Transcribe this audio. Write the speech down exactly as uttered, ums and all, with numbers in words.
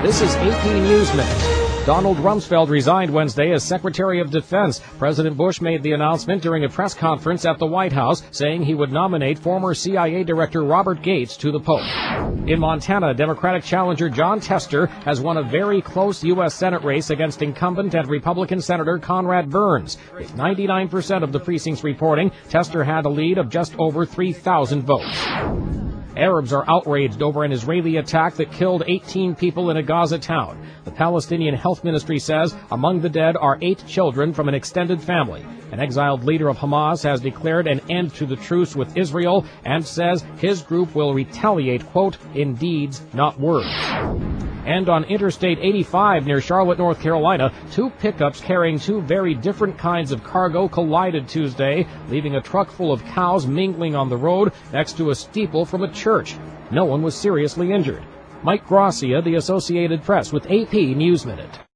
This is A P News Minute. Donald Rumsfeld resigned Wednesday as Secretary of Defense. President Bush made the announcement during a press conference at the White House, saying he would nominate former C I A Director Robert Gates to the post. In Montana, Democratic challenger Jon Tester has won a very close U S Senate race against incumbent and Republican Senator Conrad Burns. With ninety-nine percent of the precincts reporting, Tester had a lead of just over three thousand votes. Arabs are outraged over an Israeli attack that killed eighteen people in a Gaza town. The Palestinian Health Ministry says among the dead are eight children from an extended family. An exiled leader of Hamas has declared an end to the truce with Israel and says his group will retaliate, quote, in deeds, not words. And on Interstate eighty-five near Charlotte, North Carolina, two pickups carrying two very different kinds of cargo collided Tuesday, leaving a truck full of cows mingling on the road next to a steeple from a church. No one was seriously injured. Mike Gracia, The Associated Press, with A P News Minute.